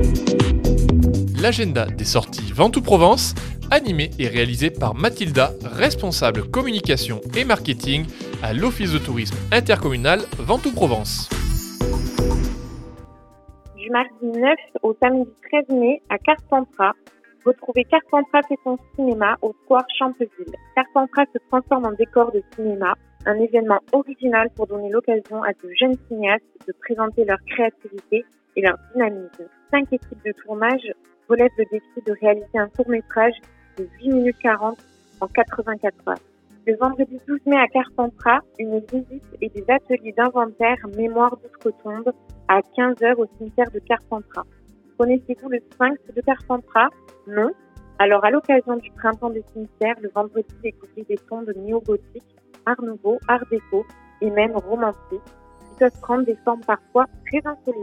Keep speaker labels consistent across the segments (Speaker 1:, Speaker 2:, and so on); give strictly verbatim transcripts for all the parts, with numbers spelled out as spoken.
Speaker 1: L'agenda des sorties Ventoux Provence, animé et réalisé par Mathilda, responsable communication et marketing à l'Office de tourisme intercommunal Ventoux Provence.
Speaker 2: Du mardi neuf au samedi treize mai à Carpentras, retrouvez Carpentras et son cinéma au square Champeville. Carpentras se transforme en décor de cinéma, un événement original pour donner l'occasion à de jeunes cinéastes de présenter leur créativité et leur dynamisme. Cinq équipes de tournage relèvent le défi de réaliser un court-métrage de huit minutes quarante en quatre-vingt-quatre heures. Le vendredi douze mai à Carpentras, une visite et des ateliers d'inventaire mémoire d'outre-tombe à quinze heures au cimetière de Carpentras. Connaissez-vous le Sphinx de Carpentras? Non? Alors à l'occasion du printemps des cimetières, le vendredi, découvrez des tombes néo-gothiques, art nouveau, art déco et même romantiques qui peuvent prendre des formes parfois très insolites.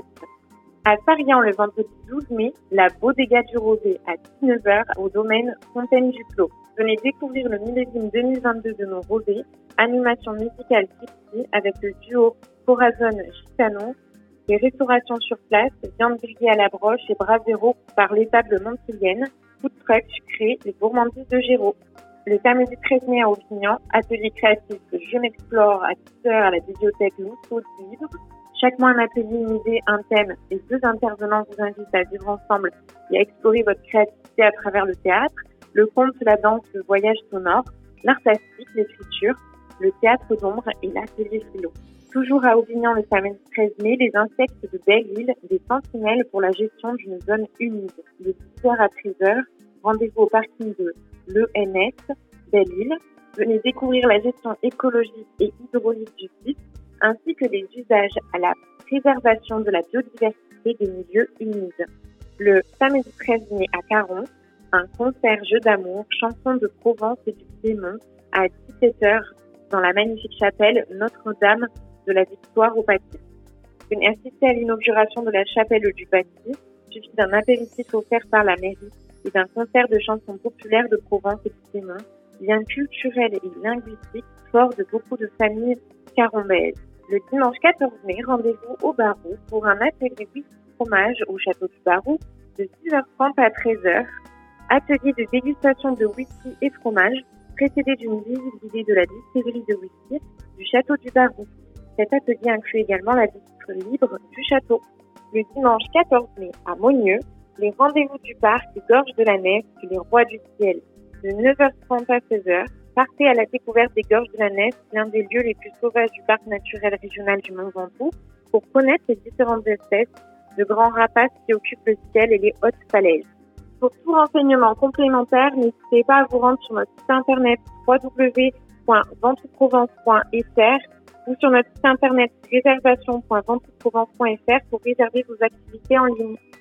Speaker 2: À Sarian, le vendredi douze mai, la Bodega du Rosé à dix-neuf heures au domaine Fontaine du Clos. Venez découvrir le millésime deux mille vingt-deux de nos rosés, animation musicale tipsy avec le duo Corazon Gitano et restauration sur place, viande grillée à la broche et brasero par l'étable montpellienne, food truck sucré et gourmandise de Géraud. Le samedi treize mai à Aubignan, atelier créatif de Je m'explore à dix heures à la bibliothèque Lousseau de Livre. Chaque mois, un atelier, une idée, un thème et deux intervenants vous invitent à vivre ensemble et à explorer votre créativité à travers le théâtre, le conte, la danse, le voyage sonore, l'art plastique, l'écriture, le théâtre d'ombre et l'atelier philo. Toujours à Aubignan le samedi treize mai, les insectes de Belle-Île, des sentinelles pour la gestion d'une zone humide. De dix heures à treize heures, rendez-vous au parking de l'E N S, Belle-Île. Venez découvrir la gestion écologique et hydraulique du site, ainsi que les usages à la préservation de la biodiversité des milieux humides. Le samedi treize mai à Caron, un concert jeu d'amour, chansons de Provence et du Piémont à dix-sept heures dans la magnifique chapelle Notre-Dame de la Victoire au Paty. Venez assister à l'inauguration de la chapelle du Paty, suivi d'un apéritif offert par la mairie et d'un concert de chansons populaires de Provence et du Piémont, lien culturel et linguistique fort de beaucoup de familles carombaises. Le dimanche quatorze mai, rendez-vous au Barou pour un atelier whisky fromage au château du Barou de six heures trente à treize heures. Atelier de dégustation de whisky et fromage, précédé d'une visite guidée de la distillerie de whisky du château du Barou. Cet atelier inclut également la visite libre du château. Le dimanche quatorze mai à Monieux, les rendez-vous du parc Gorge de la Nef et les Rois du Ciel. De neuf heures trente à seize heures, partez à la découverte des Gorges de la Nef, l'un des lieux les plus sauvages du parc naturel régional du Mont Ventoux, pour connaître les différentes espèces de grands rapaces qui occupent le ciel et les hautes falaises. Pour tout renseignement complémentaire, n'hésitez pas à vous rendre sur notre site internet w w w point ventoux provence point f r ou sur notre site internet réservation point ventoux provence point f r pour réserver vos activités en ligne.